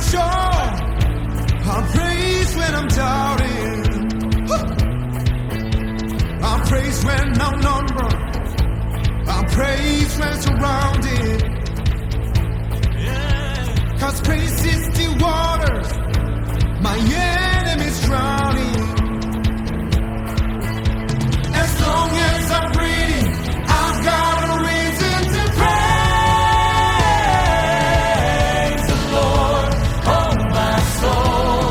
sure. I praise when I'm doubting. I praise when I'm numbered. I praise when surrounded. 'Cause praise is the waters my enemies drowning. As long as I'm breathing, I've got a reason to praise the Lord, oh my soul.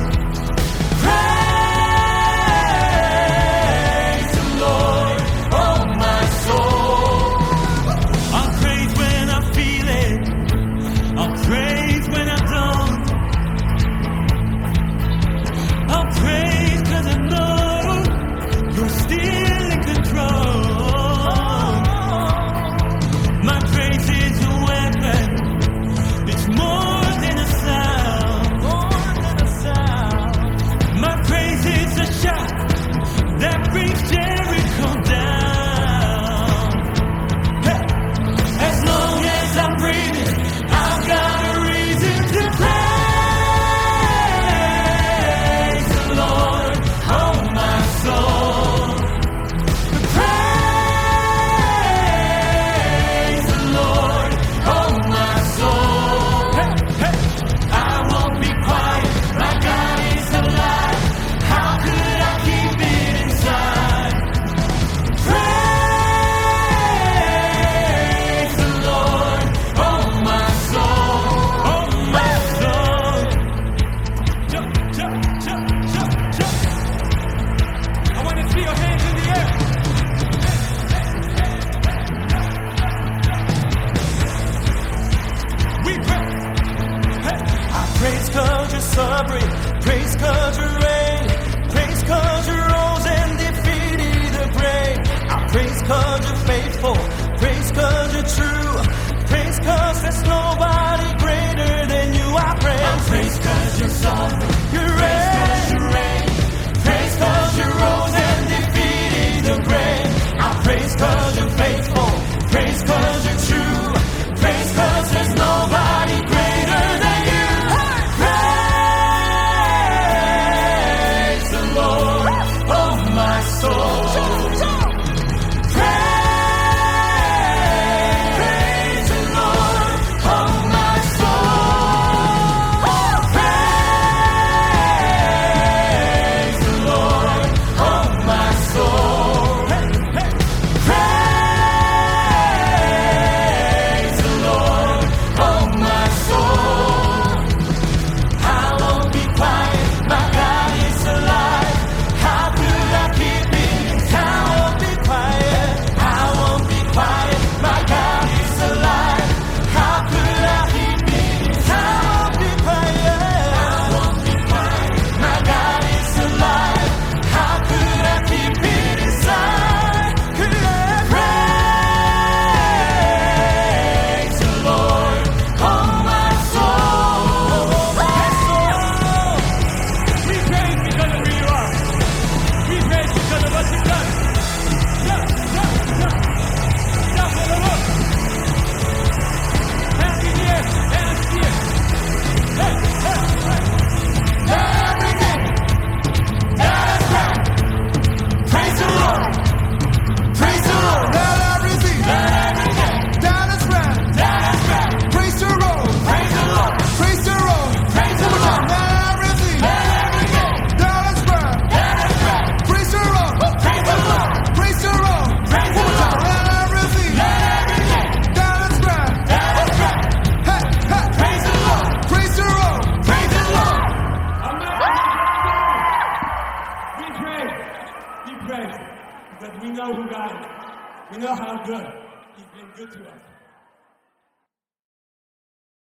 Praise the Lord, oh my soul. I'll praise when I feel it. I'll praise when I don't. I'll praise 'cause I know you're still in control. My praise is a weapon. It's more than a sound. My praise is a shot that brings Jericho down. Hey. As long as I'm breathing, I've got a reason to praise the Lord, oh my soul. Praise the Lord, oh my soul. Hey, hey. I won't be quiet, my God is alive. How could I keep it inside? Praise the Lord, oh my soul, oh my soul. Jump, jump, jump, jump, jump. I want to see your hands in the air. We praise. Hey. I praise 'cause you're sovereign. Praise 'cause you reign. Praise 'cause you rose and defeated the grave. I praise 'cause you're faithful. Praise 'cause you're true. Praise 'cause there's nobody greater than you. I praise 'cause you're sovereign. You reign. Praise 'cause you rose and defeated the grave. I praise 'cause you're faithful. Praise 'cause you're true. Praise 'cause there's nobody greater than you. Praise the Lord, oh my soul. Praise the Lord, oh my soul. Praise the Lord, oh my soul. Praise the Lord, oh my soul. I won't be quiet, my God is alive. How could I keep it? I won't be quiet. I won't be quiet, my God is alive. How could I keep it? I won't be quiet. I won't be quiet, my God is alive. How could I keep it inside? Could I praise the Lord, oh my soul, my soul. We praise because of who you are. We praise because of what you've done. Jump, jump, jump. Jump for the Lord. Hands in the air, hands in the air. Hey, hey, hey. Everything that is right. Praise the Lord. Praise the Lord. Let everything Let everything that is right. that is right. Praise the Lord. Praise the Lord. Praise the Lord. Praise the Lord. Let everything Let everything that is right. that is right. Praise the Lord. Praise the Lord. Praise the Lord. Praise the Lord. Let everything Let everything that is right. that is right. Hey, hey. Praise the Lord. Praise the Lord. Praise the Lord. We praise because we know who God is. We know how good He's been good to us.